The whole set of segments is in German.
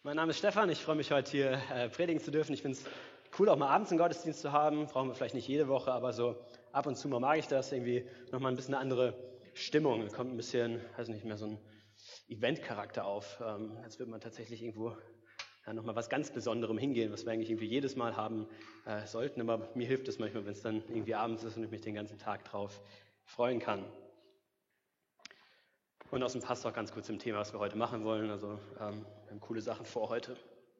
Mein Name ist Stefan, ich freue mich heute hier predigen zu dürfen. Ich finde es cool, auch mal abends einen Gottesdienst zu haben. Brauchen wir vielleicht nicht jede Woche, aber so ab und zu mal mag ich das. Irgendwie nochmal ein bisschen eine andere Stimmung. Es kommt ein bisschen, weiß nicht mehr, so ein Event-Charakter auf. Als würde man tatsächlich irgendwo nochmal was ganz Besonderem hingehen, was wir eigentlich irgendwie jedes Mal haben sollten. Aber mir hilft es manchmal, wenn es dann irgendwie abends ist und ich mich den ganzen Tag drauf freuen kann. Und außerdem passt auch ganz gut zum Thema, was wir heute machen wollen. Also wir haben coole Sachen vor heute.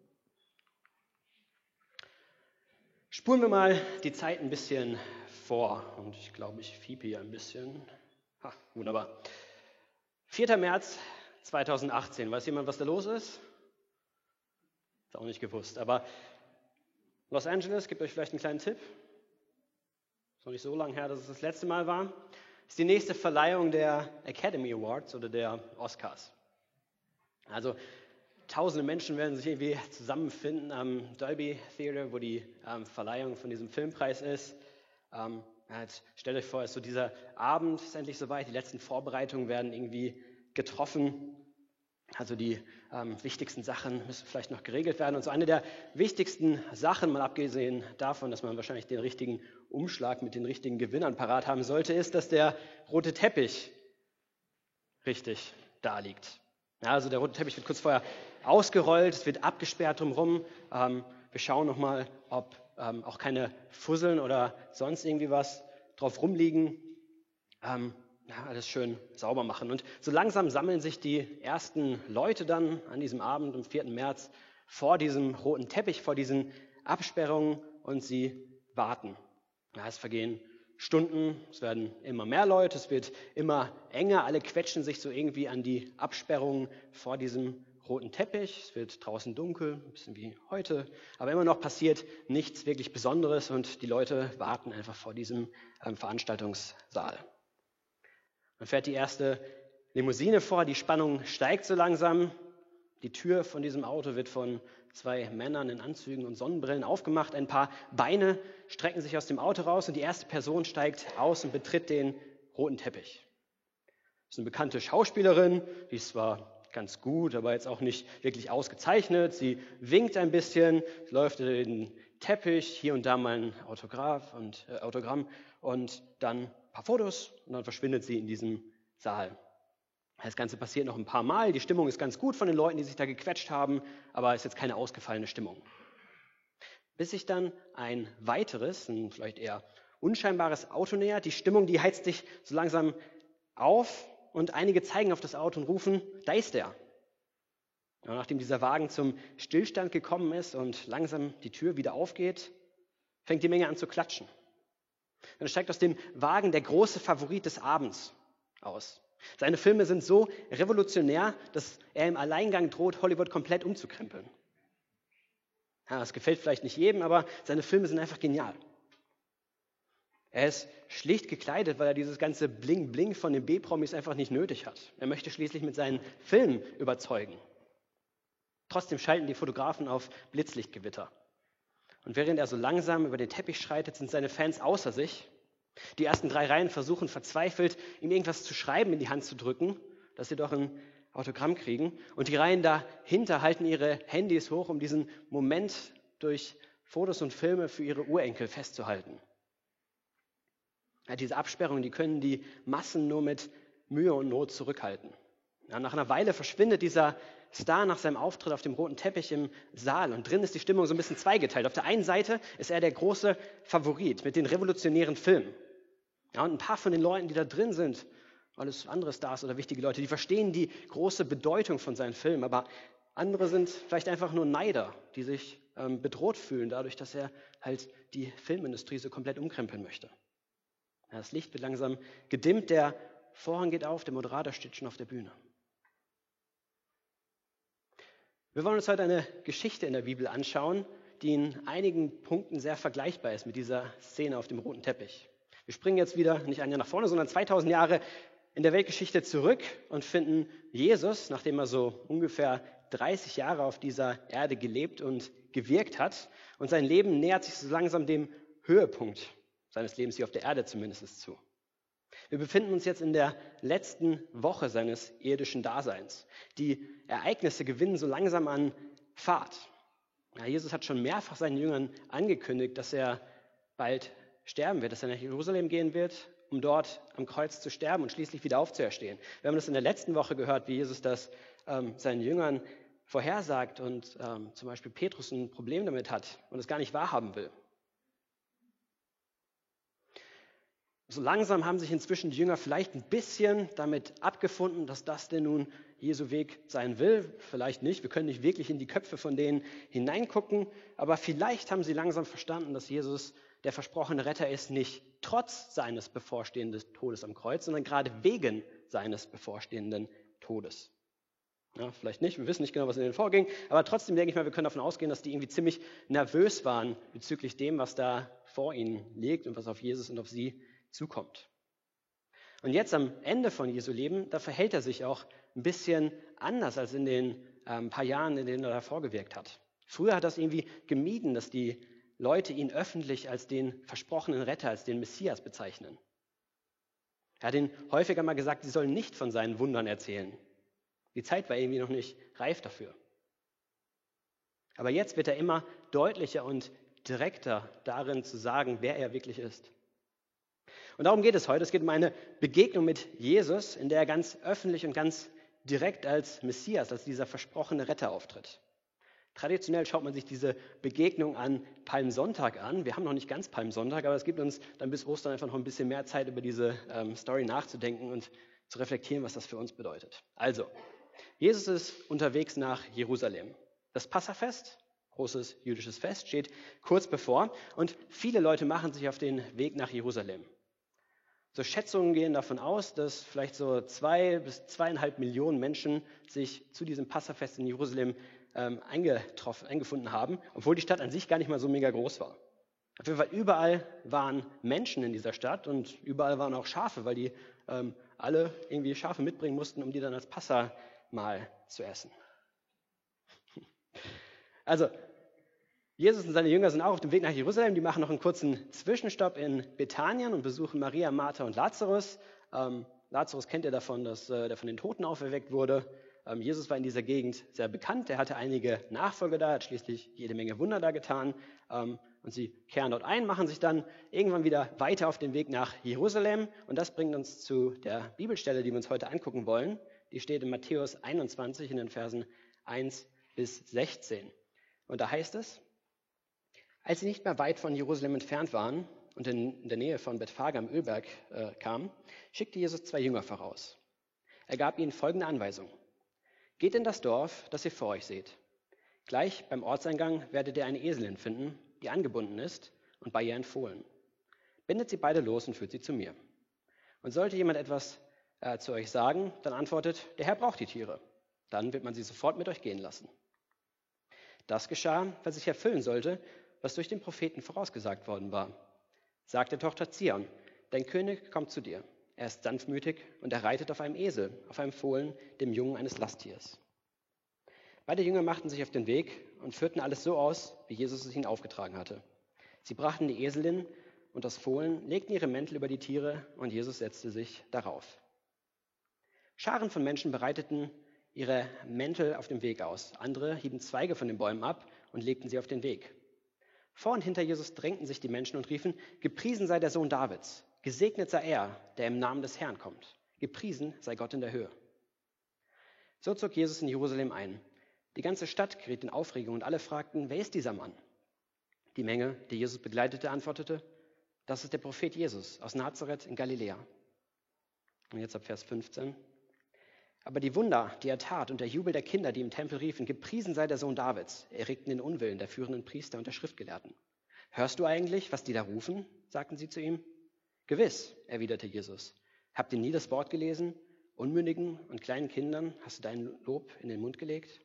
Spulen wir mal die Zeit ein bisschen vor. Und ich glaube, ich fiepe hier ein bisschen. Wunderbar. 4. März 2018. Weiß jemand, was da los ist? Ist auch nicht gewusst. Aber Los Angeles, gibt euch vielleicht einen kleinen Tipp. Ist noch nicht so lange her, dass es das letzte Mal war. Ist die nächste Verleihung der Academy Awards oder der Oscars. Also tausende Menschen werden sich irgendwie zusammenfinden am Dolby Theater, wo die Verleihung von diesem Filmpreis ist. Jetzt stellt euch vor, es ist so dieser Abend, ist endlich soweit, die letzten Vorbereitungen werden irgendwie getroffen. Also die wichtigsten Sachen müssen vielleicht noch geregelt werden. Und so eine der wichtigsten Sachen, mal abgesehen davon, dass man wahrscheinlich den richtigen Umschlag mit den richtigen Gewinnern parat haben sollte, ist, dass der rote Teppich richtig da liegt. Ja, also der rote Teppich wird kurz vorher ausgerollt, es wird abgesperrt drumherum. Wir schauen nochmal, ob auch keine Fusseln oder sonst irgendwie was drauf rumliegen. Alles schön sauber machen. Und so langsam sammeln sich die ersten Leute dann an diesem Abend am 4. März vor diesem roten Teppich, vor diesen Absperrungen und sie warten. Es vergehen Stunden, es werden immer mehr Leute, es wird immer enger, alle quetschen sich so irgendwie an die Absperrungen vor diesem roten Teppich. Es wird draußen dunkel, ein bisschen wie heute, aber immer noch passiert nichts wirklich Besonderes und die Leute warten einfach vor diesem Veranstaltungssaal. Dann fährt die erste Limousine vor, die Spannung steigt so langsam. Die Tür von diesem Auto wird von 2 Männern in Anzügen und Sonnenbrillen aufgemacht. Ein paar Beine strecken sich aus dem Auto raus und die erste Person steigt aus und betritt den roten Teppich. Das ist eine bekannte Schauspielerin, die ist zwar ganz gut, aber jetzt auch nicht wirklich ausgezeichnet. Sie winkt ein bisschen, läuft über den Teppich, hier und da mal ein Autogramm und dann ein paar Fotos und dann verschwindet sie in diesem Saal. Das Ganze passiert noch ein paar Mal. Die Stimmung ist ganz gut von den Leuten, die sich da gequetscht haben, aber es ist jetzt keine ausgefallene Stimmung. Bis sich dann ein weiteres, ein vielleicht eher unscheinbares Auto nähert. Die Stimmung, die heizt sich so langsam auf und einige zeigen auf das Auto und rufen, da ist er. Und nachdem dieser Wagen zum Stillstand gekommen ist und langsam die Tür wieder aufgeht, fängt die Menge an zu klatschen. Dann steigt aus dem Wagen der große Favorit des Abends aus. Seine Filme sind so revolutionär, dass er im Alleingang droht, Hollywood komplett umzukrempeln. Ja, das gefällt vielleicht nicht jedem, aber seine Filme sind einfach genial. Er ist schlicht gekleidet, weil er dieses ganze Bling-Bling von den B-Promis einfach nicht nötig hat. Er möchte schließlich mit seinen Filmen überzeugen. Trotzdem schalten die Fotografen auf Blitzlichtgewitter. Und während er so langsam über den Teppich schreitet, sind seine Fans außer sich. Die ersten 3 Reihen versuchen verzweifelt, ihm irgendwas zu schreiben, in die Hand zu drücken, dass sie doch ein Autogramm kriegen. Und die Reihen dahinter halten ihre Handys hoch, um diesen Moment durch Fotos und Filme für ihre Urenkel festzuhalten. Ja, diese Absperrungen, die können die Massen nur mit Mühe und Not zurückhalten. Ja, nach einer Weile verschwindet dieser Star nach seinem Auftritt auf dem roten Teppich im Saal und drin ist die Stimmung so ein bisschen zweigeteilt. Auf der einen Seite ist er der große Favorit mit den revolutionären Filmen. Ja, und ein paar von den Leuten, die da drin sind, alles andere Stars oder wichtige Leute, die verstehen die große Bedeutung von seinen Filmen, aber andere sind vielleicht einfach nur Neider, die sich bedroht fühlen dadurch, dass er halt die Filmindustrie so komplett umkrempeln möchte. Ja, das Licht wird langsam gedimmt, der Vorhang geht auf, der Moderator steht schon auf der Bühne. Wir wollen uns heute eine Geschichte in der Bibel anschauen, die in einigen Punkten sehr vergleichbar ist mit dieser Szene auf dem roten Teppich. Wir springen jetzt wieder nicht ein Jahr nach vorne, sondern 2000 Jahre in der Weltgeschichte zurück und finden Jesus, nachdem er so ungefähr 30 Jahre auf dieser Erde gelebt und gewirkt hat. Und sein Leben nähert sich so langsam dem Höhepunkt seines Lebens hier auf der Erde zumindest zu. Wir befinden uns jetzt in der letzten Woche seines irdischen Daseins. Die Ereignisse gewinnen so langsam an Pfad. Ja, Jesus hat schon mehrfach seinen Jüngern angekündigt, dass er bald sterben wird, dass er nach Jerusalem gehen wird, um dort am Kreuz zu sterben und schließlich wieder aufzuerstehen. Wir haben das in der letzten Woche gehört, wie Jesus das seinen Jüngern vorhersagt und zum Beispiel Petrus ein Problem damit hat und es gar nicht wahrhaben will. So langsam haben sich inzwischen die Jünger vielleicht ein bisschen damit abgefunden, dass das denn nun Jesu Weg sein will. Vielleicht nicht, wir können nicht wirklich in die Köpfe von denen hineingucken, aber vielleicht haben sie langsam verstanden, dass Jesus der versprochene Retter ist, nicht trotz seines bevorstehenden Todes am Kreuz, sondern gerade wegen seines bevorstehenden Todes. Ja, vielleicht nicht, wir wissen nicht genau, was in denen vorging, aber trotzdem denke ich mal, wir können davon ausgehen, dass die irgendwie ziemlich nervös waren bezüglich dem, was da vor ihnen liegt und was auf Jesus und auf sie zukommt. Und jetzt am Ende von Jesu Leben, da verhält er sich auch ein bisschen anders als in den paar Jahren, in denen er davor gewirkt hat. Früher hat er es irgendwie gemieden, dass die Leute ihn öffentlich als den versprochenen Retter, als den Messias bezeichnen. Er hat ihnen häufiger mal gesagt, sie sollen nicht von seinen Wundern erzählen. Die Zeit war irgendwie noch nicht reif dafür. Aber jetzt wird er immer deutlicher und direkter darin zu sagen, wer er wirklich ist. Und darum geht es heute. Es geht um eine Begegnung mit Jesus, in der er ganz öffentlich und ganz direkt als Messias, als dieser versprochene Retter auftritt. Traditionell schaut man sich diese Begegnung an Palmsonntag an. Wir haben noch nicht ganz Palmsonntag, aber es gibt uns dann bis Ostern einfach noch ein bisschen mehr Zeit, über diese Story nachzudenken und zu reflektieren, was das für uns bedeutet. Also, Jesus ist unterwegs nach Jerusalem. Das Passafest, großes jüdisches Fest, steht kurz bevor und viele Leute machen sich auf den Weg nach Jerusalem. So Schätzungen gehen davon aus, dass vielleicht so 2 bis 2,5 Millionen Menschen sich zu diesem Passafest in Jerusalem eingefunden haben, obwohl die Stadt an sich gar nicht mal so mega groß war. Auf jeden Fall überall waren Menschen in dieser Stadt und überall waren auch Schafe, weil die alle irgendwie Schafe mitbringen mussten, um die dann als Passamahl zu essen. Also Jesus und seine Jünger sind auch auf dem Weg nach Jerusalem. Die machen noch einen kurzen Zwischenstopp in Bethanien und besuchen Maria, Martha und Lazarus. Lazarus kennt ihr davon, dass der von den Toten auferweckt wurde. Jesus war in dieser Gegend sehr bekannt. Er hatte einige Nachfolger da, hat schließlich jede Menge Wunder da getan. Und sie kehren dort ein, machen sich dann irgendwann wieder weiter auf den Weg nach Jerusalem. Und das bringt uns zu der Bibelstelle, die wir uns heute angucken wollen. Die steht in Matthäus 21 in den Versen 1 bis 16. Und da heißt es: Als sie nicht mehr weit von Jerusalem entfernt waren und in der Nähe von Bethphage am Ölberg kamen, schickte Jesus 2 Jünger voraus. Er gab ihnen folgende Anweisung: Geht in das Dorf, das ihr vor euch seht. Gleich beim Ortseingang werdet ihr eine Eselin finden, die angebunden ist und bei ihr ein Fohlen. Bindet sie beide los und führt sie zu mir. Und sollte jemand etwas zu euch sagen, dann antwortet: Der Herr braucht die Tiere. Dann wird man sie sofort mit euch gehen lassen. Das geschah, weil sich erfüllen sollte, was durch den Propheten vorausgesagt worden war. Sagt der Tochter Zion: Dein König kommt zu dir. Er ist sanftmütig und er reitet auf einem Esel, auf einem Fohlen, dem Jungen eines Lasttiers. Beide Jünger machten sich auf den Weg und führten alles so aus, wie Jesus es ihnen aufgetragen hatte. Sie brachten die Eselin und das Fohlen, legten ihre Mäntel über die Tiere und Jesus setzte sich darauf. Scharen von Menschen breiteten ihre Mäntel auf dem Weg aus. Andere hieben Zweige von den Bäumen ab und legten sie auf den Weg. Vor und hinter Jesus drängten sich die Menschen und riefen: Gepriesen sei der Sohn Davids. Gesegnet sei er, der im Namen des Herrn kommt. Gepriesen sei Gott in der Höhe. So zog Jesus in Jerusalem ein. Die ganze Stadt geriet in Aufregung und alle fragten: Wer ist dieser Mann? Die Menge, die Jesus begleitete, antwortete: Das ist der Prophet Jesus aus Nazareth in Galiläa. Und jetzt ab Vers 15. Aber die Wunder, die er tat und der Jubel der Kinder, die im Tempel riefen: Gepriesen sei der Sohn Davids, erregten den Unwillen der führenden Priester und der Schriftgelehrten. Hörst du eigentlich, was die da rufen? Sagten sie zu ihm. Gewiss, erwiderte Jesus. Habt ihr nie das Wort gelesen? Unmündigen und kleinen Kindern hast du dein Lob in den Mund gelegt?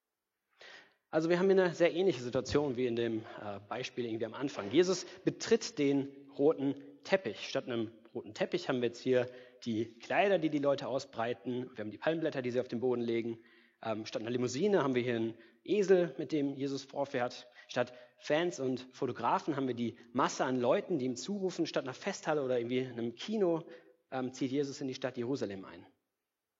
Also wir haben hier eine sehr ähnliche Situation wie in dem Beispiel irgendwie am Anfang. Jesus betritt den roten Teppich. Statt einem roten Teppich haben wir jetzt hier die Kleider, die die Leute ausbreiten. Wir haben die Palmblätter, die sie auf den Boden legen. Statt einer Limousine haben wir hier einen Esel, mit dem Jesus vorfährt. Statt Fans und Fotografen haben wir die Masse an Leuten, die ihm zurufen. Statt einer Festhalle oder irgendwie einem Kino zieht Jesus in die Stadt Jerusalem ein.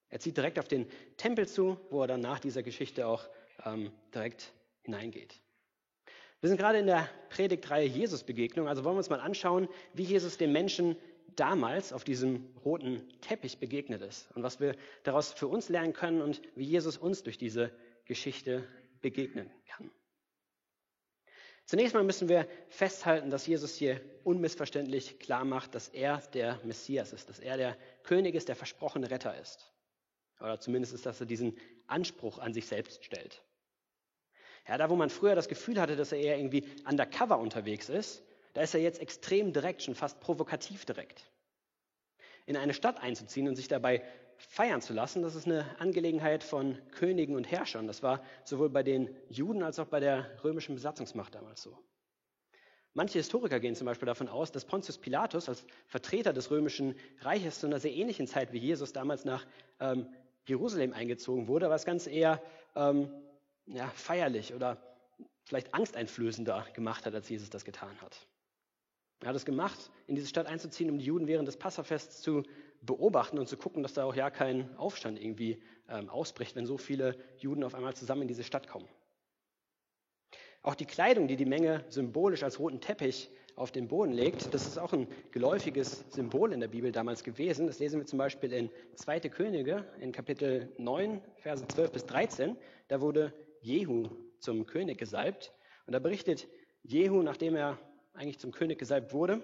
Er zieht direkt auf den Tempel zu, wo er dann nach dieser Geschichte auch direkt hineingeht. Wir sind gerade in der Predigtreihe Jesus-Begegnung, also wollen wir uns mal anschauen, wie Jesus den Menschen damals auf diesem roten Teppich begegnet ist und was wir daraus für uns lernen können und wie Jesus uns durch diese Geschichte begegnen kann. Zunächst mal müssen wir festhalten, dass Jesus hier unmissverständlich klar macht, dass er der Messias ist, dass er der König ist, der versprochene Retter ist. Oder zumindest ist, dass er diesen Anspruch an sich selbst stellt. Ja, da wo man früher das Gefühl hatte, dass er eher irgendwie undercover unterwegs ist, da ist er jetzt extrem direkt, schon fast provokativ direkt. In eine Stadt einzuziehen und sich dabei feiern zu lassen, das ist eine Angelegenheit von Königen und Herrschern. Das war sowohl bei den Juden als auch bei der römischen Besatzungsmacht damals so. Manche Historiker gehen zum Beispiel davon aus, dass Pontius Pilatus als Vertreter des römischen Reiches zu einer sehr ähnlichen Zeit wie Jesus damals nach Jerusalem eingezogen wurde, aber das Ganze eher feierlich oder vielleicht angsteinflößender gemacht hat, als Jesus das getan hat. Er hat es gemacht, in diese Stadt einzuziehen, um die Juden während des Passafests zu beobachten und zu gucken, dass da auch ja kein Aufstand irgendwie ausbricht, wenn so viele Juden auf einmal zusammen in diese Stadt kommen. Auch die Kleidung, die die Menge symbolisch als roten Teppich auf den Boden legt, das ist auch ein geläufiges Symbol in der Bibel damals gewesen. Das lesen wir zum Beispiel in 2. Könige, in Kapitel 9, Verse 12 bis 13. Da wurde Jehu zum König gesalbt. Und da berichtet Jehu, nachdem er eigentlich zum König gesalbt wurde,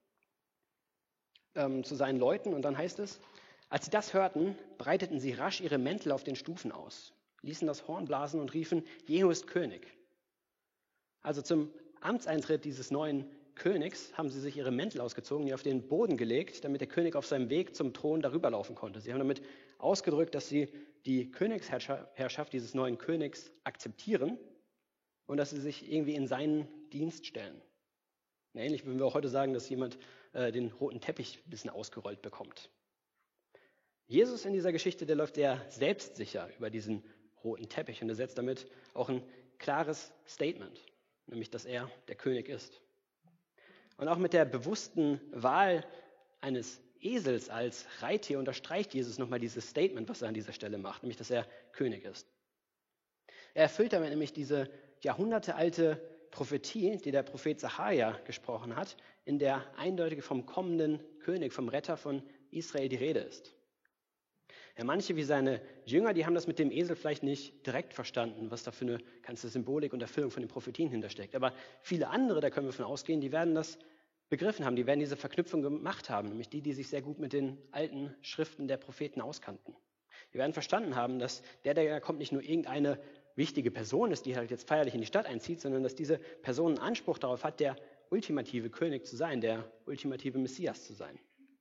zu seinen Leuten. Und dann heißt es, als sie das hörten, breiteten sie rasch ihre Mäntel auf den Stufen aus, ließen das Horn blasen und riefen, Jehu ist König. Also zum Amtseintritt dieses neuen Königs haben sie sich ihre Mäntel ausgezogen, die auf den Boden gelegt, damit der König auf seinem Weg zum Thron darüber laufen konnte. Sie haben damit ausgedrückt, dass sie die Königsherrschaft dieses neuen Königs akzeptieren und dass sie sich irgendwie in seinen Dienst stellen. Ähnlich würden wir auch heute sagen, dass jemand den roten Teppich ein bisschen ausgerollt bekommt. Jesus in dieser Geschichte, der läuft sehr selbstsicher über diesen roten Teppich und er setzt damit auch ein klares Statement, nämlich, dass er der König ist. Und auch mit der bewussten Wahl eines Esels als Reittier unterstreicht Jesus nochmal dieses Statement, was er an dieser Stelle macht, nämlich, dass er König ist. Er erfüllt damit nämlich diese jahrhundertealte Prophetie, die der Prophet Sacharja gesprochen hat, in der eindeutig vom kommenden König, vom Retter von Israel die Rede ist. Ja, manche wie seine Jünger, die haben das mit dem Esel vielleicht nicht direkt verstanden, was da für eine ganze Symbolik und Erfüllung von den Prophetien hintersteckt. Aber viele andere, da können wir von ausgehen, die werden das begriffen haben, die werden diese Verknüpfung gemacht haben, nämlich die sich sehr gut mit den alten Schriften der Propheten auskannten. Die werden verstanden haben, dass der kommt, nicht nur irgendeine wichtige Person ist, die halt jetzt feierlich in die Stadt einzieht, sondern dass diese Person einen Anspruch darauf hat, der ultimative König zu sein, der ultimative Messias zu sein.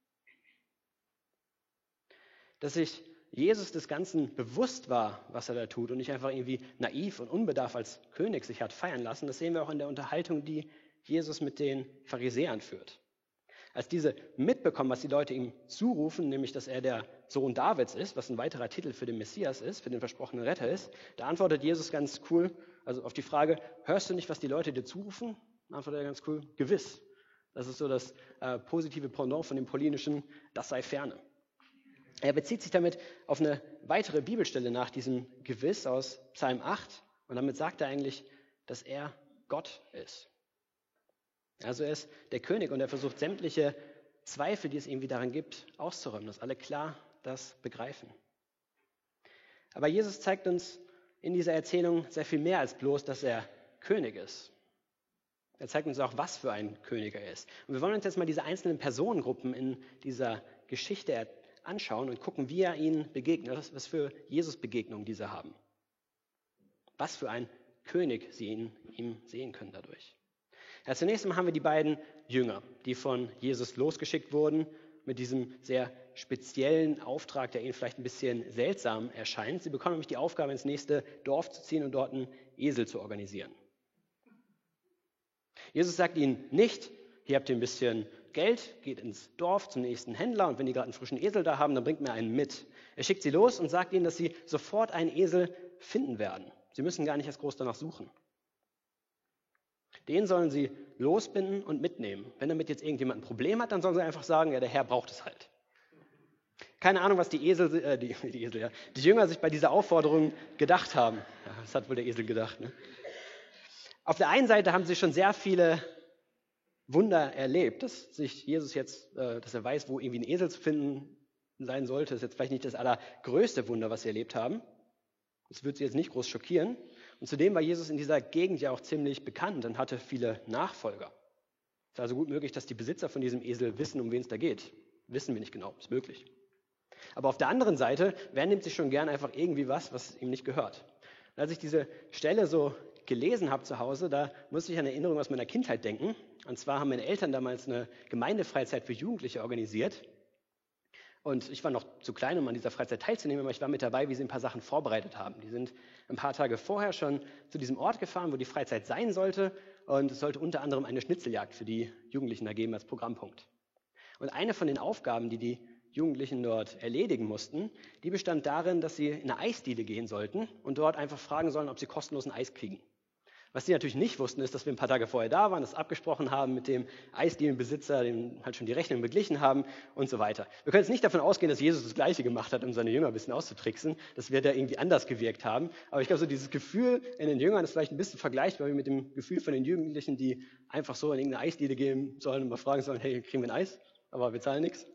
Dass sich Jesus des Ganzen bewusst war, was er da tut und nicht einfach irgendwie naiv und unbedarft als König sich hat feiern lassen, das sehen wir auch in der Unterhaltung, die Jesus mit den Pharisäern führt. Als diese mitbekommen, was die Leute ihm zurufen, nämlich, dass er der Sohn Davids ist, was ein weiterer Titel für den Messias ist, für den versprochenen Retter ist, da antwortet Jesus ganz cool, also auf die Frage, hörst du nicht, was die Leute dir zurufen? Antwortet er ganz cool, gewiss. Das ist so das positive Pendant von dem Paulinischen, das sei ferne. Er bezieht sich damit auf eine weitere Bibelstelle nach diesem Gewiss aus Psalm 8 und damit sagt er eigentlich, dass er Gott ist. Also er ist der König und er versucht sämtliche Zweifel, die es irgendwie daran gibt, auszuräumen, dass alle klar das begreifen. Aber Jesus zeigt uns in dieser Erzählung sehr viel mehr als bloß, dass er König ist. Er zeigt uns auch, was für ein König er ist. Und wir wollen uns jetzt mal diese einzelnen Personengruppen in dieser Geschichte anschauen und gucken, wie er ihnen begegnet, was für Jesus-Begegnungen diese haben. Was für ein König sie in ihm sehen können dadurch. Ja, zunächst einmal haben wir die beiden Jünger, die von Jesus losgeschickt wurden, mit diesem sehr speziellen Auftrag, der ihnen vielleicht ein bisschen seltsam erscheint. Sie bekommen nämlich die Aufgabe, ins nächste Dorf zu ziehen und dort einen Esel zu organisieren. Jesus sagt ihnen nicht, hier habt ihr ein bisschen Geld, geht ins Dorf zum nächsten Händler und wenn die gerade einen frischen Esel da haben, dann bringt mir einen mit. Er schickt sie los und sagt ihnen, dass sie sofort einen Esel finden werden. Sie müssen gar nicht erst groß danach suchen. Den sollen sie losbinden und mitnehmen. Wenn damit jetzt irgendjemand ein Problem hat, dann sollen sie einfach sagen, ja, der Herr braucht es halt. Keine Ahnung, was die Jünger sich bei dieser Aufforderung gedacht haben. Ja, das hat wohl der Esel gedacht. Ne? Auf der einen Seite haben sie schon sehr viele Wunder erlebt, dass sich Jesus jetzt, dass er weiß, wo irgendwie ein Esel zu finden sein sollte. Das ist jetzt vielleicht nicht das allergrößte Wunder, was sie erlebt haben. Das wird sie jetzt nicht groß schockieren. Und zudem war Jesus in dieser Gegend ja auch ziemlich bekannt und hatte viele Nachfolger. Es ist also gut möglich, dass die Besitzer von diesem Esel wissen, um wen es da geht. Wissen wir nicht genau, ist möglich. Aber auf der anderen Seite, wer nimmt sich schon gern einfach irgendwie was ihm nicht gehört? Und als ich diese Stelle so gelesen habe zu Hause, da musste ich an Erinnerungen aus meiner Kindheit denken. Und zwar haben meine Eltern damals eine Gemeindefreizeit für Jugendliche organisiert. Und ich war noch zu klein, um an dieser Freizeit teilzunehmen, aber ich war mit dabei, wie sie ein paar Sachen vorbereitet haben. Die sind ein paar Tage vorher schon zu diesem Ort gefahren, wo die Freizeit sein sollte. Und es sollte unter anderem eine Schnitzeljagd für die Jugendlichen ergeben als Programmpunkt. Und eine von den Aufgaben, die die Jugendlichen dort erledigen mussten, die bestand darin, dass sie in eine Eisdiele gehen sollten und dort einfach fragen sollen, ob sie kostenlosen Eis kriegen. Was sie natürlich nicht wussten, ist, dass wir ein paar Tage vorher da waren, das abgesprochen haben mit dem Eisdielenbesitzer, dem halt schon die Rechnung beglichen haben und so weiter. Wir können jetzt nicht davon ausgehen, dass Jesus das Gleiche gemacht hat, um seine Jünger ein bisschen auszutricksen, dass wir da irgendwie anders gewirkt haben. Aber ich glaube, so dieses Gefühl in den Jüngern ist vielleicht ein bisschen vergleichbar mit dem Gefühl von den Jugendlichen, die einfach so in irgendeine Eisdiele gehen sollen und mal fragen sollen, hey, kriegen wir ein Eis? Aber wir zahlen nichts.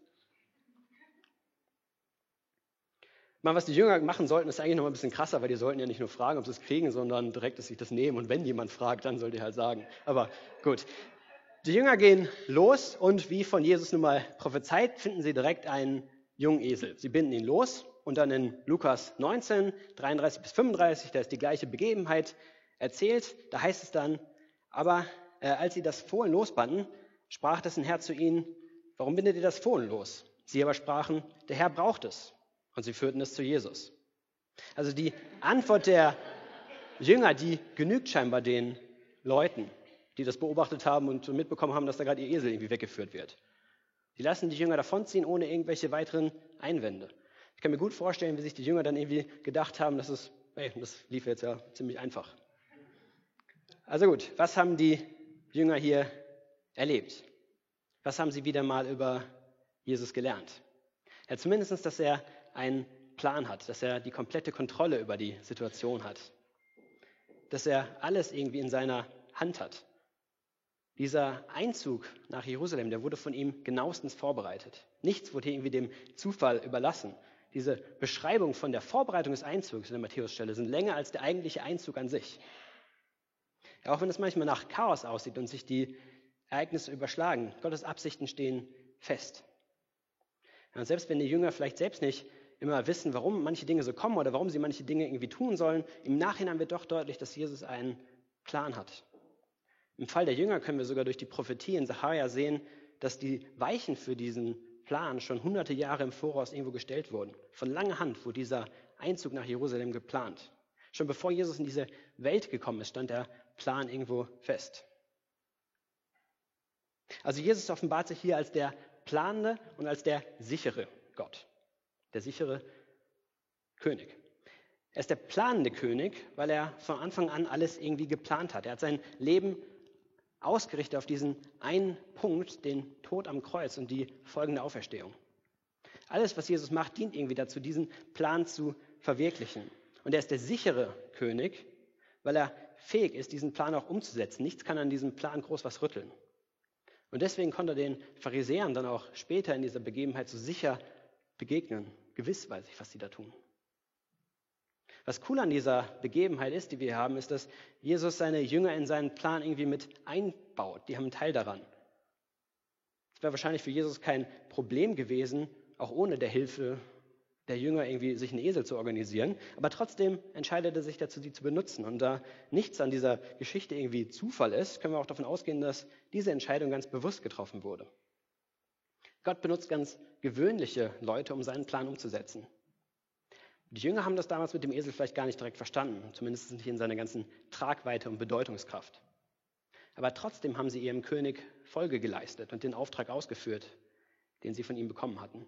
Was die Jünger machen sollten, ist eigentlich noch ein bisschen krasser, weil die sollten ja nicht nur fragen, ob sie es kriegen, sondern direkt, dass sie das nehmen. Und wenn jemand fragt, dann sollt ihr halt sagen. Aber gut. Die Jünger gehen los und wie von Jesus nun mal prophezeit, finden sie direkt einen jungen Esel. Sie binden ihn los und dann in Lukas 19, 33 bis 35, da ist die gleiche Begebenheit erzählt. Da heißt es dann, aber als sie das Fohlen losbanden, sprach dessen Herr zu ihnen, warum bindet ihr das Fohlen los? Sie aber sprachen, der Herr braucht es. Und sie führten es zu Jesus. Also die Antwort der Jünger, die genügt scheinbar den Leuten, die das beobachtet haben und mitbekommen haben, dass da gerade ihr Esel irgendwie weggeführt wird. Die lassen die Jünger davonziehen, ohne irgendwelche weiteren Einwände. Ich kann mir gut vorstellen, wie sich die Jünger dann irgendwie gedacht haben, das lief jetzt ja ziemlich einfach. Also gut, was haben die Jünger hier erlebt? Was haben sie wieder mal über Jesus gelernt? Ja, zumindest, dass er einen Plan hat, dass er die komplette Kontrolle über die Situation hat, dass er alles irgendwie in seiner Hand hat. Dieser Einzug nach Jerusalem, der wurde von ihm genauestens vorbereitet. Nichts wurde irgendwie dem Zufall überlassen. Diese Beschreibung von der Vorbereitung des Einzugs in der Matthäusstelle sind länger als der eigentliche Einzug an sich. Ja, auch wenn es manchmal nach Chaos aussieht und sich die Ereignisse überschlagen, Gottes Absichten stehen fest. Ja, und selbst wenn die Jünger vielleicht selbst nicht immer wissen, warum manche Dinge so kommen oder warum sie manche Dinge irgendwie tun sollen, im Nachhinein wird doch deutlich, dass Jesus einen Plan hat. Im Fall der Jünger können wir sogar durch die Prophetie in Sacharja sehen, dass die Weichen für diesen Plan schon hunderte Jahre im Voraus irgendwo gestellt wurden. Von langer Hand wurde dieser Einzug nach Jerusalem geplant. Schon bevor Jesus in diese Welt gekommen ist, stand der Plan irgendwo fest. Also Jesus offenbart sich hier als der planende und als der sichere Gott. Der sichere König. Er ist der planende König, weil er von Anfang an alles irgendwie geplant hat. Er hat sein Leben ausgerichtet auf diesen einen Punkt, den Tod am Kreuz und die folgende Auferstehung. Alles, was Jesus macht, dient irgendwie dazu, diesen Plan zu verwirklichen. Und er ist der sichere König, weil er fähig ist, diesen Plan auch umzusetzen. Nichts kann an diesem Plan groß was rütteln. Und deswegen konnte er den Pharisäern dann auch später in dieser Begebenheit so sicher begegnen. Gewiss weiß ich, was sie da tun. Was cool an dieser Begebenheit ist, die wir haben, ist, dass Jesus seine Jünger in seinen Plan irgendwie mit einbaut. Die haben einen Teil daran. Es wäre wahrscheinlich für Jesus kein Problem gewesen, auch ohne der Hilfe der Jünger irgendwie sich einen Esel zu organisieren. Aber trotzdem entscheidet er sich dazu, die zu benutzen. Und da nichts an dieser Geschichte irgendwie Zufall ist, können wir auch davon ausgehen, dass diese Entscheidung ganz bewusst getroffen wurde. Gott benutzt ganz gewöhnliche Leute, um seinen Plan umzusetzen. Die Jünger haben das damals mit dem Esel vielleicht gar nicht direkt verstanden, zumindest nicht in seiner ganzen Tragweite und Bedeutungskraft. Aber trotzdem haben sie ihrem König Folge geleistet und den Auftrag ausgeführt, den sie von ihm bekommen hatten.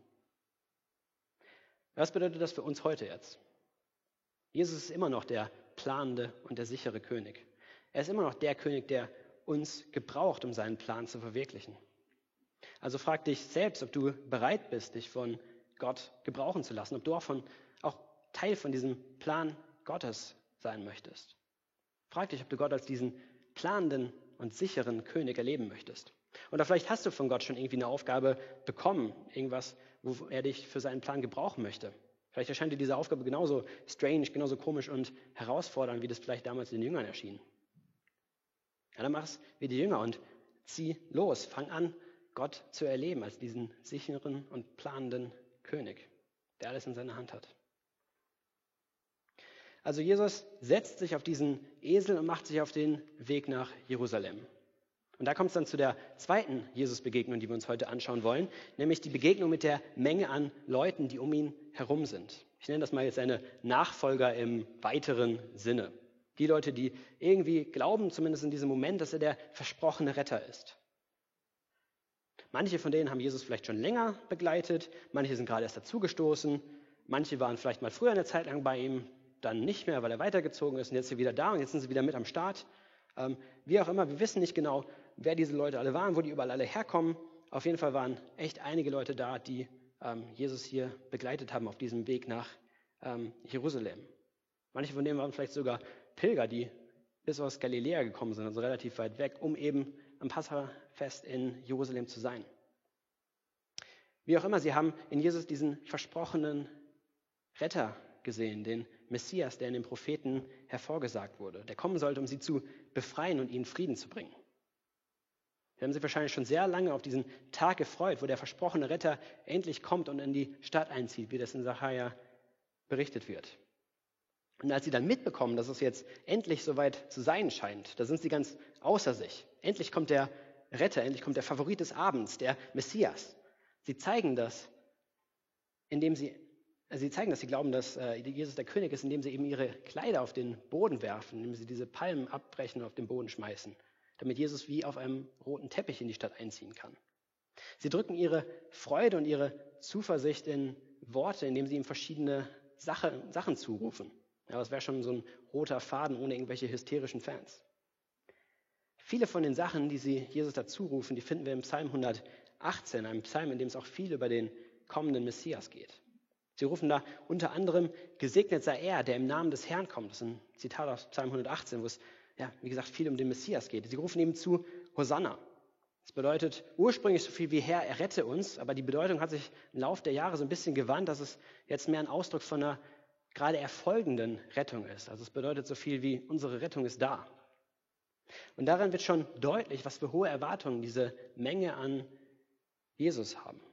Was bedeutet das für uns heute jetzt? Jesus ist immer noch der planende und der sichere König. Er ist immer noch der König, der uns gebraucht, um seinen Plan zu verwirklichen. Also frag dich selbst, ob du bereit bist, dich von Gott gebrauchen zu lassen, ob du auch Teil von diesem Plan Gottes sein möchtest. Frag dich, ob du Gott als diesen planenden und sicheren König erleben möchtest. Oder vielleicht hast du von Gott schon irgendwie eine Aufgabe bekommen, irgendwas, wo er dich für seinen Plan gebrauchen möchte. Vielleicht erscheint dir diese Aufgabe genauso strange, genauso komisch und herausfordernd, wie das vielleicht damals den Jüngern erschien. Ja, dann mach es wie die Jünger und zieh los. Fang an, Gott zu erleben als diesen sicheren und planenden König, der alles in seiner Hand hat. Also Jesus setzt sich auf diesen Esel und macht sich auf den Weg nach Jerusalem. Und da kommt es dann zu der zweiten Jesus-Begegnung, die wir uns heute anschauen wollen, nämlich die Begegnung mit der Menge an Leuten, die um ihn herum sind. Ich nenne das mal jetzt seine Nachfolger im weiteren Sinne. Die Leute, die irgendwie glauben, zumindest in diesem Moment, dass er der versprochene Retter ist. Manche von denen haben Jesus vielleicht schon länger begleitet, manche sind gerade erst dazugestoßen, manche waren vielleicht mal früher eine Zeit lang bei ihm, dann nicht mehr, weil er weitergezogen ist und jetzt sind sie wieder da und jetzt sind sie wieder mit am Start. Wie auch immer, wir wissen nicht genau, wer diese Leute alle waren, wo die überall alle herkommen. Auf jeden Fall waren echt einige Leute da, die Jesus hier begleitet haben auf diesem Weg nach Jerusalem. Manche von denen waren vielleicht sogar Pilger, die bis aus Galiläa gekommen sind, also relativ weit weg, um eben am Passafest in Jerusalem zu sein. Wie auch immer, sie haben in Jesus diesen versprochenen Retter gesehen, den Messias, der in den Propheten hervorgesagt wurde, der kommen sollte, um sie zu befreien und ihnen Frieden zu bringen. Sie haben sich wahrscheinlich schon sehr lange auf diesen Tag gefreut, wo der versprochene Retter endlich kommt und in die Stadt einzieht, wie das in Sacharja berichtet wird. Und als sie dann mitbekommen, dass es jetzt endlich soweit zu sein scheint, da sind sie ganz außer sich. Endlich kommt der Retter, endlich kommt der Favorit des Abends, der Messias. Sie zeigen das, dass sie glauben, dass Jesus der König ist, indem sie eben ihre Kleider auf den Boden werfen, indem sie diese Palmen abbrechen und auf den Boden schmeißen, damit Jesus wie auf einem roten Teppich in die Stadt einziehen kann. Sie drücken ihre Freude und ihre Zuversicht in Worte, indem sie ihm verschiedene Sachen zurufen. Ja, das wäre schon so ein roter Faden ohne irgendwelche hysterischen Fans. Viele von den Sachen, die sie Jesus dazu rufen, die finden wir im Psalm 118, einem Psalm, in dem es auch viel über den kommenden Messias geht. Sie rufen da unter anderem, gesegnet sei er, der im Namen des Herrn kommt. Das ist ein Zitat aus Psalm 118, wo es, wie gesagt, viel um den Messias geht. Sie rufen ihm zu, Hosanna. Das bedeutet ursprünglich so viel wie Herr, errette uns, aber die Bedeutung hat sich im Laufe der Jahre so ein bisschen gewandt, dass es jetzt mehr ein Ausdruck von einer gerade erfolgenden Rettung ist. Also es bedeutet so viel wie, unsere Rettung ist da. Und daran wird schon deutlich, was für hohe Erwartungen diese Menge an Jesus haben.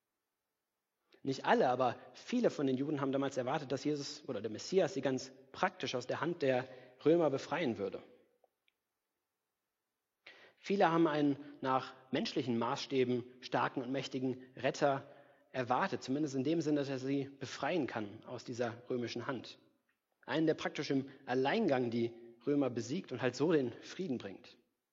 Nicht alle, aber viele von den Juden haben damals erwartet, dass Jesus oder der Messias sie ganz praktisch aus der Hand der Römer befreien würde. Viele haben einen nach menschlichen Maßstäben starken und mächtigen Retter erwartet, zumindest in dem Sinne, dass er sie befreien kann aus dieser römischen Hand. Einen, der praktisch im Alleingang die Römer besiegt und halt so den Frieden bringt.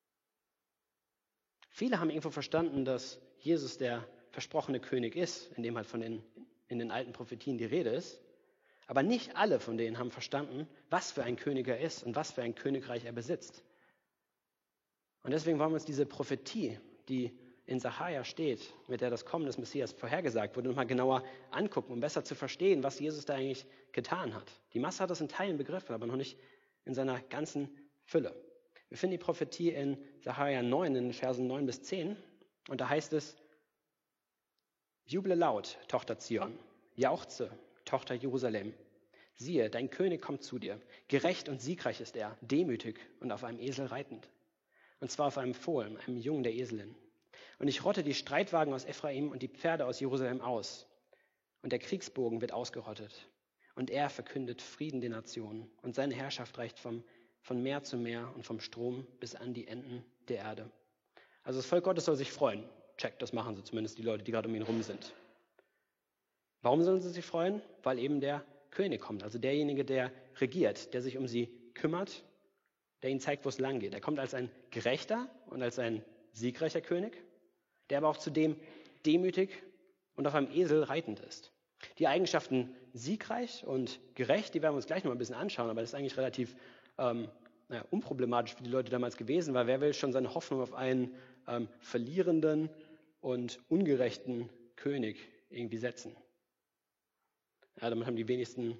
Viele haben irgendwo verstanden, dass Jesus der versprochene König ist, in dem halt in den alten Prophetien die Rede ist. Aber nicht alle von denen haben verstanden, was für ein König er ist und was für ein Königreich er besitzt. Und deswegen wollen wir uns diese Prophetie, die in Sacharja steht, mit der das Kommen des Messias vorhergesagt wurde, nochmal genauer angucken, um besser zu verstehen, was Jesus da eigentlich getan hat. Die Masse hat das in Teilen begriffen, aber noch nicht in seiner ganzen Fülle. Wir finden die Prophetie in Sacharja 9, in den Versen 9 bis 10. Und da heißt es, juble laut, Tochter Zion, jauchze, Tochter Jerusalem. Siehe, dein König kommt zu dir. Gerecht und siegreich ist er, demütig und auf einem Esel reitend. Und zwar auf einem Fohlen, einem Jungen der Eselin. Und ich rotte die Streitwagen aus Ephraim und die Pferde aus Jerusalem aus. Und der Kriegsbogen wird ausgerottet. Und er verkündet Frieden den Nationen. Und seine Herrschaft reicht von Meer zu Meer und vom Strom bis an die Enden der Erde. Also das Volk Gottes soll sich freuen. Check, das machen sie zumindest die Leute, die gerade um ihn rum sind. Warum sollen sie sich freuen? Weil eben der König kommt, also derjenige, der regiert, der sich um sie kümmert, der ihnen zeigt, wo es lang geht. Er kommt als ein gerechter und als ein siegreicher König, der aber auch zudem demütig und auf einem Esel reitend ist. Die Eigenschaften siegreich und gerecht, die werden wir uns gleich noch ein bisschen anschauen, aber das ist eigentlich relativ unproblematisch für die Leute damals gewesen, weil wer will schon seine Hoffnung auf einen verlierenden und ungerechten König irgendwie setzen? Ja, damit haben die wenigsten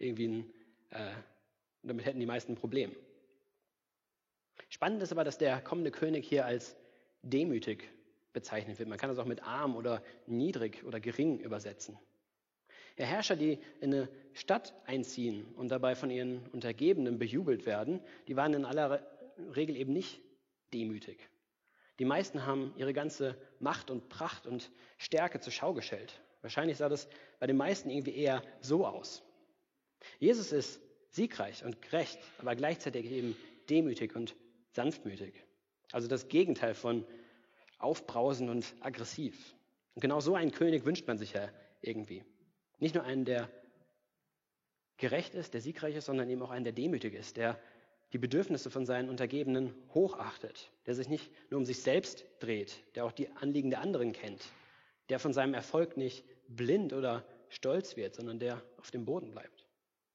damit hätten die meisten ein Problem. Spannend ist aber, dass der kommende König hier als demütig bezeichnet wird. Man kann das auch mit arm oder niedrig oder gering übersetzen. Ja, Herrscher, die in eine Stadt einziehen und dabei von ihren Untergebenen bejubelt werden, die waren in aller Regel eben nicht demütig. Die meisten haben ihre ganze Macht und Pracht und Stärke zur Schau gestellt. Wahrscheinlich sah das bei den meisten irgendwie eher so aus. Jesus ist siegreich und gerecht, aber gleichzeitig eben demütig und sanftmütig. Also das Gegenteil von aufbrausend und aggressiv. Und genau so einen König wünscht man sich ja irgendwie. Nicht nur einen, der gerecht ist, der siegreich ist, sondern eben auch einen, der demütig ist, der die Bedürfnisse von seinen Untergebenen hochachtet, der sich nicht nur um sich selbst dreht, der auch die Anliegen der anderen kennt, der von seinem Erfolg nicht blind oder stolz wird, sondern der auf dem Boden bleibt.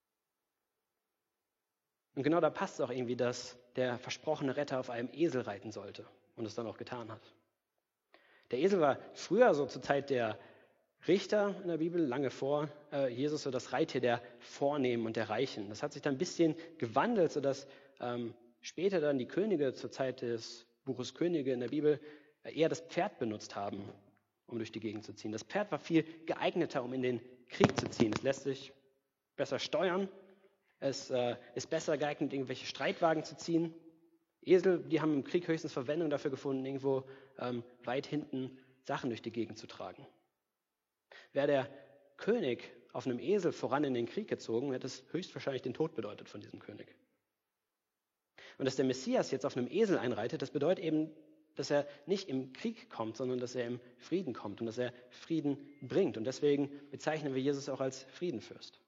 Und genau da passt es auch irgendwie, dass der versprochene Retter auf einem Esel reiten sollte und es dann auch getan hat. Der Esel war früher, so zur Zeit der Richter in der Bibel, lange vor Jesus, so das Reittier der Vornehmen und der Reichen. Das hat sich dann ein bisschen gewandelt, sodass später dann die Könige zur Zeit des Buches Könige in der Bibel eher das Pferd benutzt haben, um durch die Gegend zu ziehen. Das Pferd war viel geeigneter, um in den Krieg zu ziehen. Es lässt sich besser steuern. Es ist besser geeignet, irgendwelche Streitwagen zu ziehen. Esel, die haben im Krieg höchstens Verwendung dafür gefunden, irgendwo weit hinten Sachen durch die Gegend zu tragen. Wäre der König auf einem Esel voran in den Krieg gezogen, hätte es höchstwahrscheinlich den Tod bedeutet von diesem König. Und dass der Messias jetzt auf einem Esel einreitet, das bedeutet eben, dass er nicht im Krieg kommt, sondern dass er im Frieden kommt und dass er Frieden bringt. Und deswegen bezeichnen wir Jesus auch als Friedenfürst.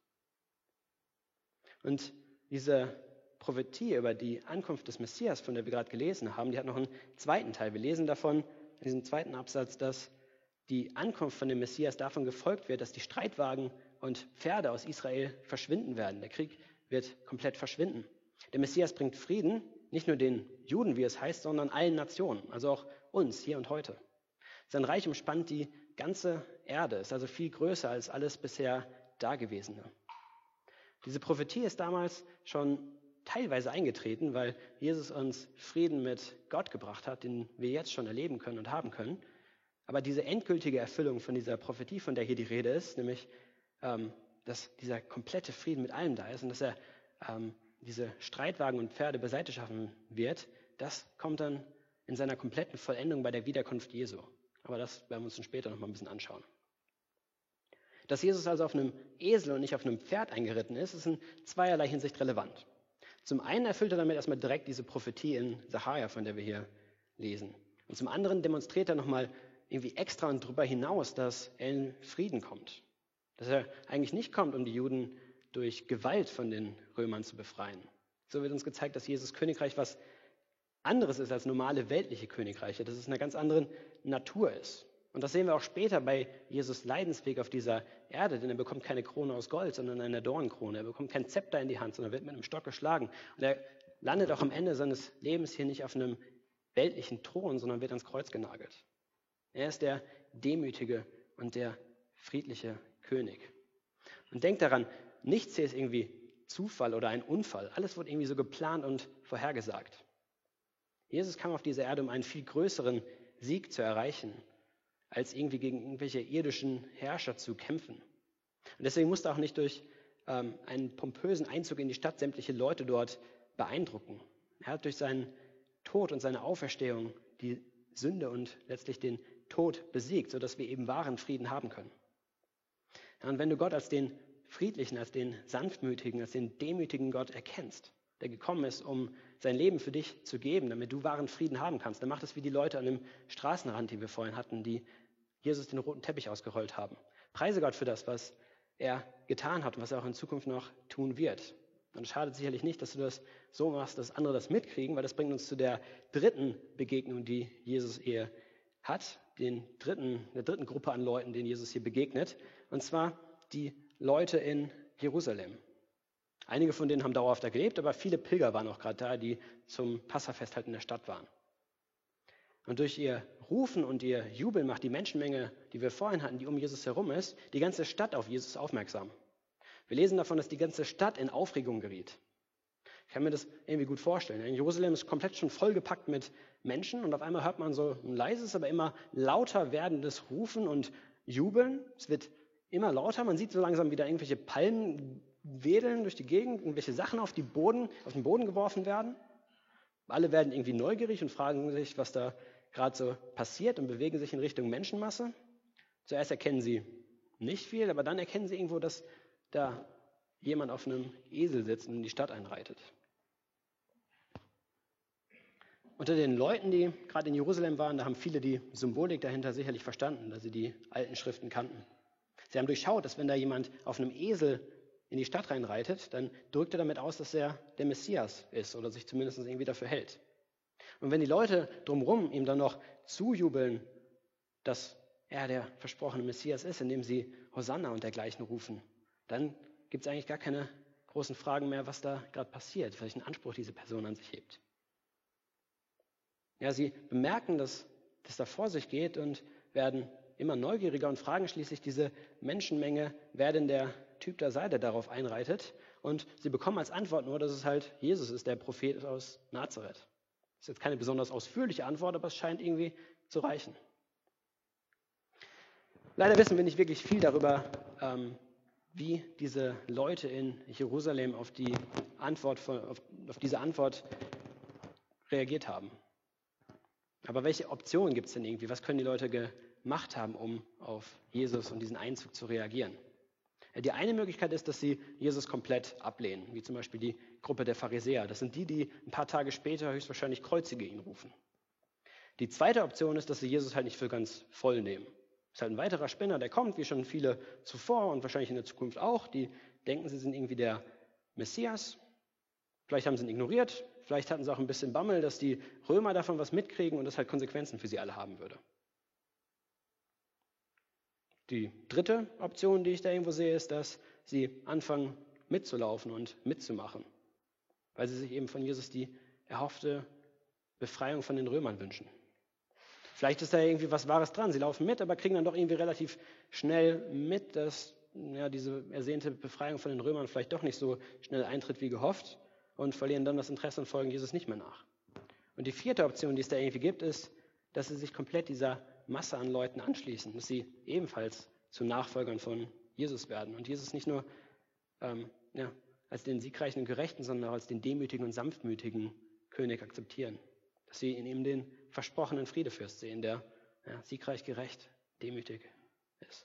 Und diese Prophetie über die Ankunft des Messias, von der wir gerade gelesen haben, die hat noch einen zweiten Teil. Wir lesen davon in diesem zweiten Absatz, dass die Ankunft von dem Messias davon gefolgt wird, dass die Streitwagen und Pferde aus Israel verschwinden werden. Der Krieg wird komplett verschwinden. Der Messias bringt Frieden, nicht nur den Juden, wie es heißt, sondern allen Nationen, also auch uns hier und heute. Sein Reich umspannt die ganze Erde, ist also viel größer als alles bisher Dagewesene. Diese Prophetie ist damals schon teilweise eingetreten, weil Jesus uns Frieden mit Gott gebracht hat, den wir jetzt schon erleben können und haben können. Aber diese endgültige Erfüllung von dieser Prophetie, von der hier die Rede ist, nämlich, dass dieser komplette Frieden mit allem da ist und dass er diese Streitwagen und Pferde beiseite schaffen wird, das kommt dann in seiner kompletten Vollendung bei der Wiederkunft Jesu. Aber das werden wir uns dann später noch mal ein bisschen anschauen. Dass Jesus also auf einem Esel und nicht auf einem Pferd eingeritten ist, ist in zweierlei Hinsicht relevant. Zum einen erfüllt er damit erstmal direkt diese Prophetie in Sacharja, von der wir hier lesen. Und zum anderen demonstriert er nochmal irgendwie extra und darüber hinaus, dass er in Frieden kommt. Dass er eigentlich nicht kommt, um die Juden durch Gewalt von den Römern zu befreien. So wird uns gezeigt, dass Jesus Königreich was anderes ist als normale weltliche Königreiche, dass es einer ganz anderen Natur ist. Und das sehen wir auch später bei Jesus Leidensweg auf dieser Erde, denn er bekommt keine Krone aus Gold, sondern eine Dornenkrone. Er bekommt kein Zepter in die Hand, sondern wird mit einem Stock geschlagen. Und er landet auch am Ende seines Lebens hier nicht auf einem weltlichen Thron, sondern wird ans Kreuz genagelt. Er ist der demütige und der friedliche König. Und denkt daran, nichts hier ist irgendwie Zufall oder ein Unfall. Alles wird irgendwie so geplant und vorhergesagt. Jesus kam auf diese Erde, um einen viel größeren Sieg zu erreichen, als irgendwie gegen irgendwelche irdischen Herrscher zu kämpfen. Und deswegen musste er auch nicht durch einen pompösen Einzug in die Stadt sämtliche Leute dort beeindrucken. Er hat durch seinen Tod und seine Auferstehung die Sünde und letztlich den Tod besiegt, sodass wir eben wahren Frieden haben können. Ja, und wenn du Gott als den friedlichen, als den sanftmütigen, als den demütigen Gott erkennst, der gekommen ist, um sein Leben für dich zu geben, damit du wahren Frieden haben kannst, dann mach es wie die Leute an dem Straßenrand, die wir vorhin hatten, die Jesus den roten Teppich ausgerollt haben. Preise Gott für das, was er getan hat und was er auch in Zukunft noch tun wird. Und es schadet sicherlich nicht, dass du das so machst, dass andere das mitkriegen, weil das bringt uns zu der dritten Begegnung, die Jesus hier hat, der dritten Gruppe an Leuten, denen Jesus hier begegnet, und zwar die Leute in Jerusalem. Einige von denen haben dauerhaft da gelebt, aber viele Pilger waren auch gerade da, die zum Passafest halt in der Stadt waren. Und durch ihr Rufen und ihr Jubeln macht die Menschenmenge, die wir vorhin hatten, die um Jesus herum ist, die ganze Stadt auf Jesus aufmerksam. Wir lesen davon, dass die ganze Stadt in Aufregung geriet. Ich kann mir das irgendwie gut vorstellen. In Jerusalem ist komplett schon vollgepackt mit Menschen und auf einmal hört man so ein leises, aber immer lauter werdendes Rufen und Jubeln. Es wird immer lauter. Man sieht so langsam wieder irgendwelche Palmen wedeln durch die Gegend, irgendwelche Sachen auf den Boden geworfen werden. Alle werden irgendwie neugierig und fragen sich, was da gerade so passiert und bewegen sich in Richtung Menschenmasse. Zuerst erkennen sie nicht viel, aber dann erkennen sie irgendwo, dass da jemand auf einem Esel sitzt und in die Stadt einreitet. Unter den Leuten, die gerade in Jerusalem waren, da haben viele die Symbolik dahinter sicherlich verstanden, dass sie die alten Schriften kannten. Sie haben durchschaut, dass wenn da jemand auf einem Esel in die Stadt reinreitet, dann drückt er damit aus, dass er der Messias ist oder sich zumindest irgendwie dafür hält. Und wenn die Leute drumherum ihm dann noch zujubeln, dass er der versprochene Messias ist, indem sie Hosanna und dergleichen rufen, dann gibt es eigentlich gar keine großen Fragen mehr, was da gerade passiert, welchen Anspruch diese Person an sich hebt. Ja, sie bemerken, dass das da vor sich geht und werden immer neugieriger und fragen schließlich diese Menschenmenge, wer denn der Typ da sei, der darauf einreitet. Und sie bekommen als Antwort nur, dass es halt Jesus ist, der Prophet aus Nazareth. Das ist jetzt keine besonders ausführliche Antwort, aber es scheint irgendwie zu reichen. Leider wissen wir nicht wirklich viel darüber, wie diese Leute in Jerusalem auf diese Antwort reagiert haben. Aber welche Optionen gibt es denn irgendwie? Was können die Leute gemacht haben, um auf Jesus und diesen Einzug zu reagieren? Die eine Möglichkeit ist, dass sie Jesus komplett ablehnen, wie zum Beispiel die Gruppe der Pharisäer. Das sind die ein paar Tage später höchstwahrscheinlich kreuzige ihn rufen. Die zweite Option ist, dass sie Jesus halt nicht für ganz voll nehmen. Das ist halt ein weiterer Spinner, der kommt, wie schon viele zuvor und wahrscheinlich in der Zukunft auch. Die denken, sie sind irgendwie der Messias. Vielleicht haben sie ihn ignoriert. Vielleicht hatten sie auch ein bisschen Bammel, dass die Römer davon was mitkriegen und das halt Konsequenzen für sie alle haben würde. Die dritte Option, die ich da irgendwo sehe, ist, dass sie anfangen mitzulaufen und mitzumachen, weil sie sich eben von Jesus die erhoffte Befreiung von den Römern wünschen. Vielleicht ist da irgendwie was Wahres dran. Sie laufen mit, aber kriegen dann doch irgendwie relativ schnell mit, dass diese ersehnte Befreiung von den Römern vielleicht doch nicht so schnell eintritt wie gehofft und verlieren dann das Interesse und folgen Jesus nicht mehr nach. Und die vierte Option, die es da irgendwie gibt, ist, dass sie sich komplett dieser Masse an Leuten anschließen, dass sie ebenfalls zu Nachfolgern von Jesus werden und Jesus nicht nur als den siegreichen und gerechten, sondern auch als den demütigen und sanftmütigen König akzeptieren. Dass sie in ihm den versprochenen Friedefürst sehen, der siegreich, gerecht, demütig ist.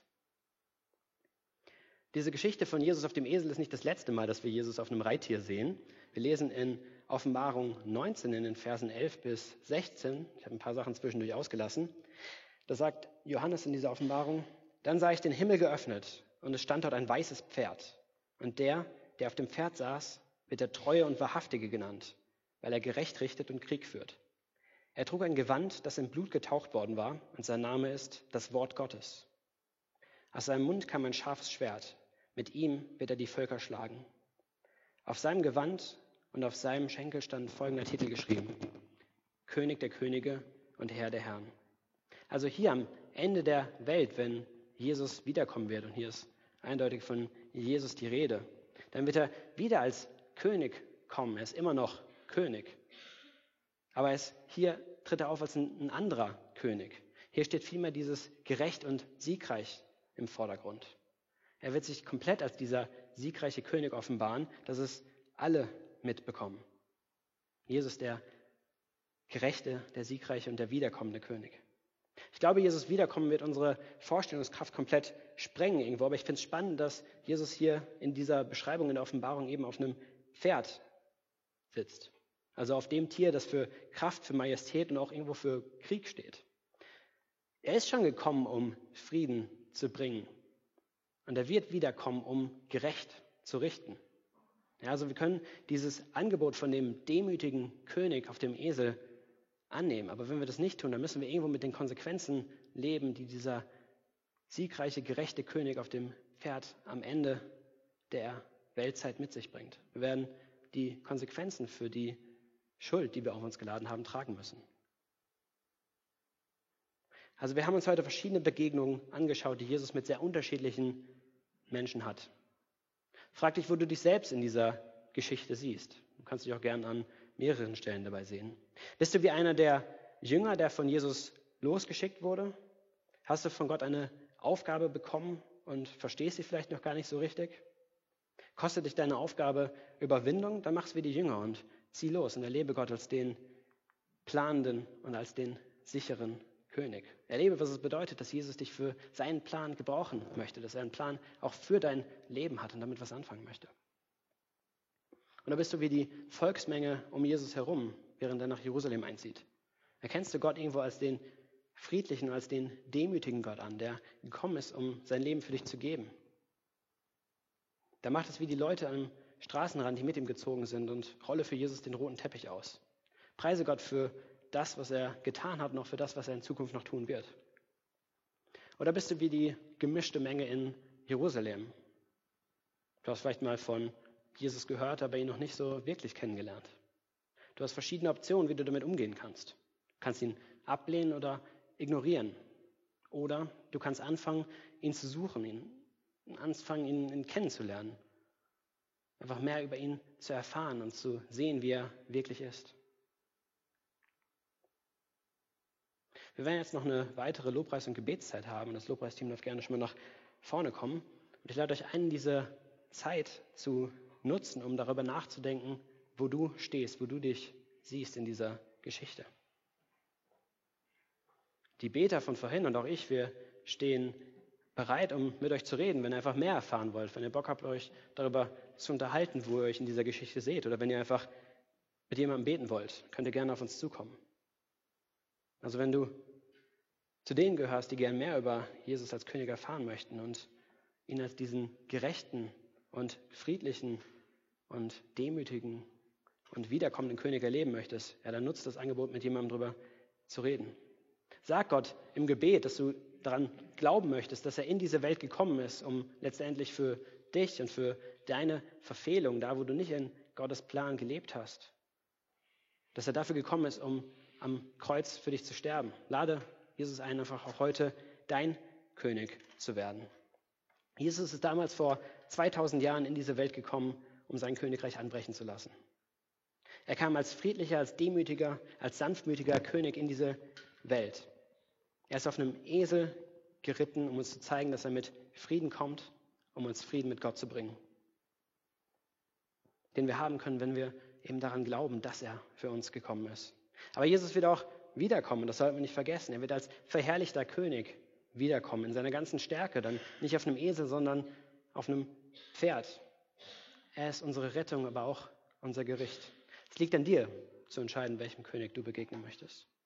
Diese Geschichte von Jesus auf dem Esel ist nicht das letzte Mal, dass wir Jesus auf einem Reittier sehen. Wir lesen in Offenbarung 19 in den Versen 11 bis 16, ich habe ein paar Sachen zwischendurch ausgelassen, da sagt Johannes in dieser Offenbarung: Dann sah ich den Himmel geöffnet und es stand dort ein weißes Pferd. Und der auf dem Pferd saß, wird der Treue und Wahrhaftige genannt, weil er gerecht richtet und Krieg führt. Er trug ein Gewand, das in Blut getaucht worden war, und sein Name ist das Wort Gottes. Aus seinem Mund kam ein scharfes Schwert. Mit ihm wird er die Völker schlagen. Auf seinem Gewand und auf seinem Schenkel stand folgender Titel geschrieben: König der Könige und Herr der Herren. Also hier am Ende der Welt, wenn Jesus wiederkommen wird, und hier ist eindeutig von Jesus die Rede, dann wird er wieder als König kommen. Er ist immer noch König. Aber hier tritt er auf als ein anderer König. Hier steht vielmehr dieses gerecht und siegreich im Vordergrund. Er wird sich komplett als dieser siegreiche König offenbaren, dass es alle mitbekommen. Jesus, der gerechte, der siegreiche und der wiederkommende König. Ich glaube, Jesus Wiederkommen wird unsere Vorstellungskraft komplett sprengen irgendwo, aber ich finde es spannend, dass Jesus hier in dieser Beschreibung in der Offenbarung eben auf einem Pferd sitzt. Also auf dem Tier, das für Kraft, für Majestät und auch irgendwo für Krieg steht. Er ist schon gekommen, um Frieden zu bringen. Und er wird wiederkommen, um gerecht zu richten. Ja, also wir können dieses Angebot von dem demütigen König auf dem Esel annehmen. Aber wenn wir das nicht tun, dann müssen wir irgendwo mit den Konsequenzen leben, die dieser siegreiche, gerechte König auf dem Pferd am Ende der Weltzeit mit sich bringt. Wir werden die Konsequenzen für die Schuld, die wir auf uns geladen haben, tragen müssen. Also wir haben uns heute verschiedene Begegnungen angeschaut, die Jesus mit sehr unterschiedlichen Menschen hat. Frag dich, wo du dich selbst in dieser Geschichte siehst. Du kannst dich auch gern an mehreren Stellen dabei sehen. Bist du wie einer der Jünger, der von Jesus losgeschickt wurde? Hast du von Gott eine Aufgabe bekommen und verstehst sie vielleicht noch gar nicht so richtig? Kostet dich deine Aufgabe Überwindung? Dann mach's wie die Jünger und zieh los und erlebe Gott als den planenden und als den sicheren König. Erlebe, was es bedeutet, dass Jesus dich für seinen Plan gebrauchen möchte, dass er einen Plan auch für dein Leben hat und damit was anfangen möchte. Und da bist du wie die Volksmenge um Jesus herum, während er nach Jerusalem einzieht. Erkennst du Gott irgendwo als den friedlichen, als den demütigen Gott an, der gekommen ist, um sein Leben für dich zu geben? Da macht es wie die Leute am Straßenrand, die mit ihm gezogen sind, und rolle für Jesus den roten Teppich aus. Preise Gott für das, was er getan hat, und auch für das, was er in Zukunft noch tun wird. Oder bist du wie die gemischte Menge in Jerusalem? Du hast vielleicht mal von Jesus gehört, aber ihn noch nicht so wirklich kennengelernt. Du hast verschiedene Optionen, wie du damit umgehen kannst. Du kannst ihn ablehnen oder ignorieren. Oder du kannst anfangen, ihn zu suchen, ihn kennenzulernen. Einfach mehr über ihn zu erfahren und zu sehen, wie er wirklich ist. Wir werden jetzt noch eine weitere Lobpreis- und Gebetszeit haben. Das Lobpreisteam darf gerne schon mal nach vorne kommen. Und ich lade euch ein, diese Zeit zu nutzen, um darüber nachzudenken, wo du stehst, wo du dich siehst in dieser Geschichte. Die Beter von vorhin und auch ich, wir stehen bereit, um mit euch zu reden, wenn ihr einfach mehr erfahren wollt, wenn ihr Bock habt, euch darüber zu unterhalten, wo ihr euch in dieser Geschichte seht, oder wenn ihr einfach mit jemandem beten wollt, könnt ihr gerne auf uns zukommen. Also wenn du zu denen gehörst, die gern mehr über Jesus als König erfahren möchten und ihn als diesen gerechten und friedlichen und demütigen und wiederkommenden König erleben möchtest, ja, dann nutzt das Angebot, mit jemandem darüber zu reden. Sag Gott im Gebet, dass du daran glauben möchtest, dass er in diese Welt gekommen ist, um letztendlich für dich und für deine Verfehlung, da wo du nicht in Gottes Plan gelebt hast, dass er dafür gekommen ist, um am Kreuz für dich zu sterben. Lade Jesus ein, einfach auch heute dein König zu werden. Jesus ist damals vor 2000 Jahren in diese Welt gekommen, um sein Königreich anbrechen zu lassen. Er kam als friedlicher, als demütiger, als sanftmütiger König in diese Welt. Er ist auf einem Esel geritten, um uns zu zeigen, dass er mit Frieden kommt, um uns Frieden mit Gott zu bringen. Den wir haben können, wenn wir eben daran glauben, dass er für uns gekommen ist. Aber Jesus wird auch wiederkommen, das sollten wir nicht vergessen. Er wird als verherrlichter König wiederkommen, in seiner ganzen Stärke, dann nicht auf einem Esel, sondern auf einem Pferd. Er ist unsere Rettung, aber auch unser Gericht. Es liegt an dir, zu entscheiden, welchem König du begegnen möchtest.